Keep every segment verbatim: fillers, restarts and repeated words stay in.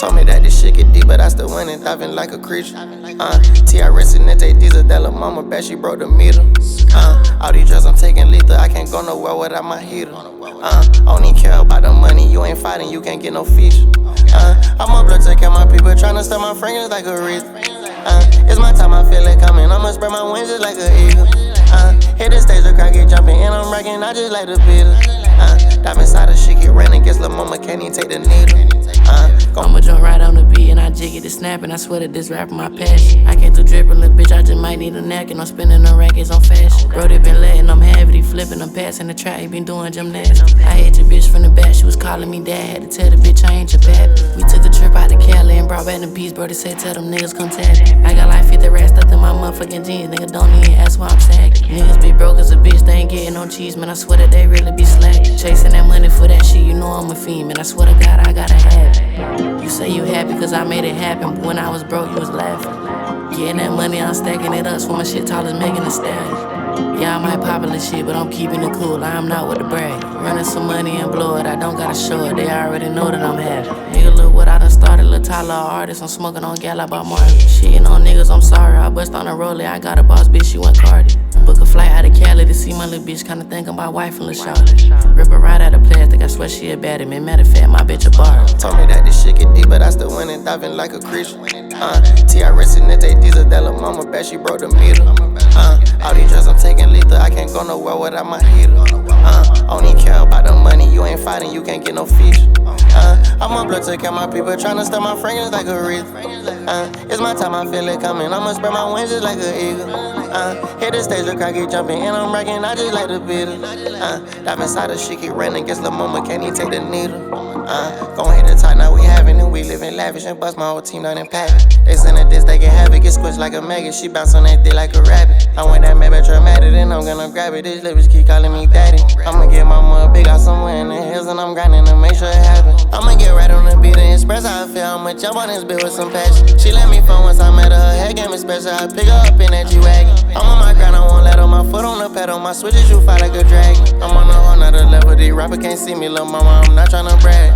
Told me that this shit get deep, but I still went and diving like a creature. Uh, T I resting at they diesel, that lil' mama bet she broke the meter. Uh, all these drugs I'm taking lethal, I can't go nowhere without my heater. Uh, I don't even care about the money, you ain't fighting, you can't get no feature. Uh, I'm a blood take care my people, tryna step my fingers like a wrist. Uh, it's my time, I feel it coming, I'ma spread my wings just like an eagle. Uh, hit the stage, the crowd get jumping, and I'm rocking, I just like the Beatles. Uh, dive inside the shit, get running, guess lil' mama can't even take the needle. Uh, I'ma jump right on the beat and I jig it to snap and I swear that this rap my passion. I can't do drippin', little bitch, I just might need a neck and I'm spinning the rackets on fashion. Bro, they been letting them have it, he flipping, I'm passing the track, he been doing gymnastics. I hit your bitch from the back, she was calling me dad, had to tell the bitch I ain't your pappy. We took the trip out to Cali and brought back the beats, bro, they say tell them niggas come tap it. I got like fifty racks stuffed in my motherfucking jeans, nigga don't even ask why I'm sagging. Niggas be broke as a bitch, they ain't getting no cheese, man, I swear that they really be slacking. Chasing that money for that shit, you know I'm a fiend, man, I swear to God I gotta have it. You say you happy cause I made it happen, but when I was broke you was laughing. Getting that money, I'm stacking it up, so my shit tall as Megan Thee Stallion. Yeah, I might popular shit, but I'm keeping it cool, I'm not with the brag. Running some money and blow it, I don't gotta show it, they already know that I'm happy. Nigga, look what I done started, lil' Tyler, artist, I'm smoking on gal about Martin. Shitting on niggas, I'm sorry, I bust on a roller, I got a boss bitch, she went Cardi. Book a flight out of Cali to see my little bitch, kinda think I'm my wife and lil' shawty. Rip her right out of plastic, I swear she a baddie, man, matter of fact, my bitch a bar. Told me that this shit get deep, but I still went and diving like a creature. Uh, T I resting at they diesel, that lil' mama bet she broke the meter. Uh, all these drugs I'm taking lethal, I can't go nowhere without my heater. Uh, I don't even care about the money, you ain't fighting, you can't get no feature. Uh, I'm a blood to care my people, tryna step my fingers like a wrist. Uh, it's my time, I feel it coming, I'ma spread my wings just like an eagle. Uh, hit the stage, the crowd get jumping, and I'm rocking, I just like the Beatles. Uh, dive inside the shit, keep running, guess lil' mama can't even take the needle. Uh, gon' hit the top, now we having it, we living lavish, and bust my whole team down in pack. They send a diss, they get havoc, get squished like a maggot, she bounce on that dick like a rabbit. I went that Maybach traumatic, and I'm gonna grab it, these livers keep calling me daddy. I'ma get my mama big out somewhere in the hills, and I'm grinding to make sure it happen. I'ma get right on the beat and express how I feel, I'ma jump on this bitch with some passion. She let me fun once I met her, her head game is special, I pick her up in that G-Wagon. I'm on my grind, I won't let her, my foot on the pedal, my switches you fight like a dragon. I'm on a whole nother level, these rappers can't see me, lil' mama, I'm not tryna brag.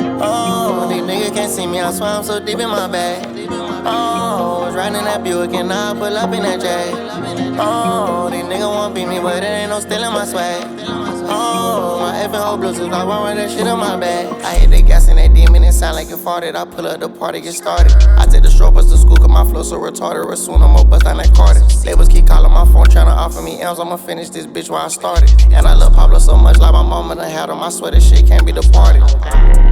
Oh, these niggas can't see me, I swear I'm so deep in my bag. Oh, was riding that Buick and now I pull up in that Jag. Oh, these niggas won't beat me, but it ain't no stealing my swag. Oh, my effing whole Bluetooth, I won't run that shit in my bag. I hit the gas in that demon, it sound like it farted. I pull up the party, get started. I take the short bus to school, cause my flow so retarded. Or soon I'ma bust down that Carter. Labels keep calling my phone, tryna offer me M's. I'ma finish this bitch where I started. And I love Pablo so much, like my mama done had him. I swear this shit can't be departed.